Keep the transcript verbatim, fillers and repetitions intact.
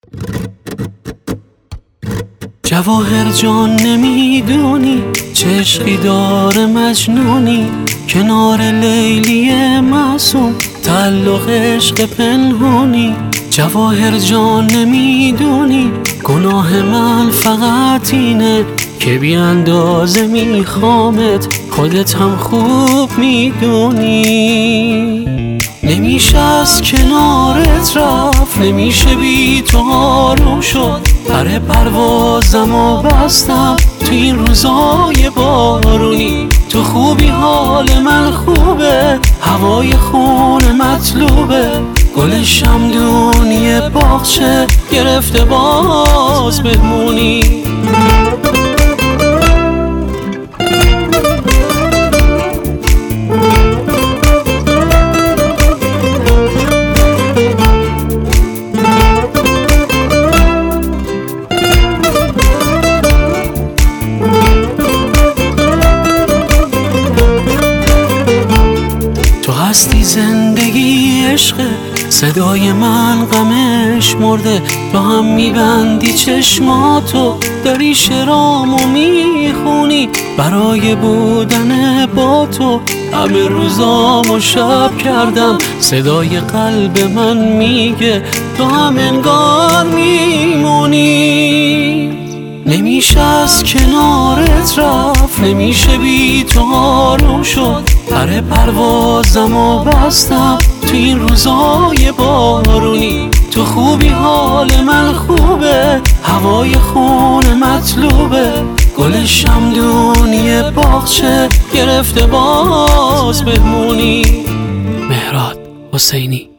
جواهر جان نمیدونی چه عشقی داره مجنونی، کنار لیلی معصوم تعلق عشق پنهونی. جواهر جان نمیدونی گناه من فقط اینه که بی اندازه میخوامت، خودت هم خوب میدونی. نمیشه از کنارت رفت، نمیشه بی تو آروم شد. پر پروازم و بستم تو این روزای بارونی. تو خوبی حال من خوبه، هوای خونه مطلوبه. گل شمدونی باغچه گرفته باز بهمونی. تو هستی زندگی عشق، صدای من غمش مرده. تو هم میبندی چشماتو، داری شعرامو میخونی. برای بودن با تو همه روزامو شب کردم. صدای قلب من میگه تو هم انگار میمونی. نمیشه از کنارت رفت، نمیشه بی تو آروم شد. پر پروازم و بستم تو این روزای بارونی. تو خوبی حال من خوبه، هوای خونه مطلوبه. گل شمدونی باغچه گرفته باز بهمونی. مهراد حسینی.